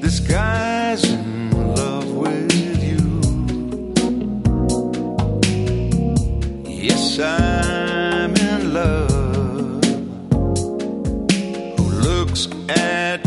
This guy's in love with you. Yes, I'm in love. Who looks at